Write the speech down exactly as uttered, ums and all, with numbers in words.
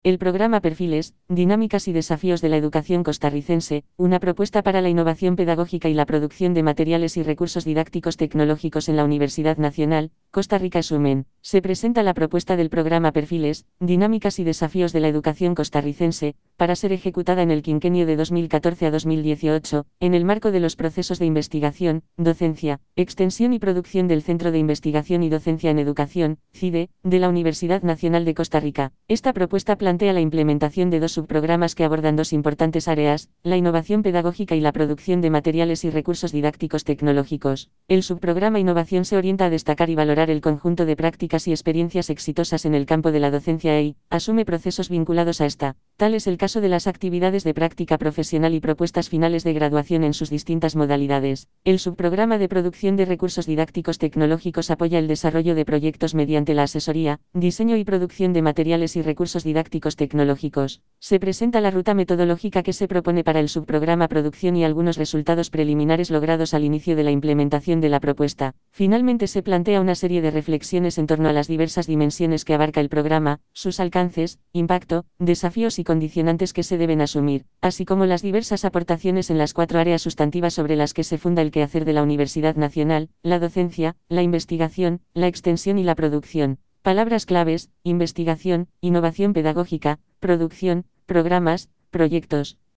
El programa Perfiles, Dinámicas y Desafíos de la Educación Costarricense, una propuesta para la innovación pedagógica y la producción de materiales y recursos didácticos tecnológicos en la Universidad Nacional, Costa Rica Exumen. Se presenta la propuesta del programa Perfiles, Dinámicas y Desafíos de la Educación Costarricense, para ser ejecutada en el quinquenio de dos mil catorce a dos mil dieciocho, en el marco de los procesos de investigación, docencia, extensión y producción del Centro de Investigación y Docencia en Educación, C I D E, de la Universidad Nacional de Costa Rica. Esta propuesta plantea la implementación de dos subprogramas que abordan dos importantes áreas, la innovación pedagógica y la producción de materiales y recursos didácticos tecnológicos. El subprograma Innovación se orienta a destacar y valorar el conjunto de prácticas y experiencias exitosas en el campo de la docencia e asume procesos vinculados a esta. Tal es el caso de las actividades de práctica profesional y propuestas finales de graduación en sus distintas modalidades. El subprograma de producción de recursos didácticos tecnológicos apoya el desarrollo de proyectos mediante la asesoría, diseño y producción de materiales y recursos didácticos tecnológicos. Se presenta la ruta metodológica que se propone para el subprograma Producción y algunos resultados preliminares logrados al inicio de la implementación de la propuesta. Finalmente se plantea una serie de reflexiones en torno a las diversas dimensiones que abarca el programa, sus alcances, impacto, desafíos y condicionantes que se deben asumir, así como las diversas aportaciones en las cuatro áreas sustantivas sobre las que se funda el quehacer de la Universidad Nacional, la docencia, la investigación, la extensión y la producción. Palabras claves: investigación, innovación pedagógica, producción, programas, proyectos.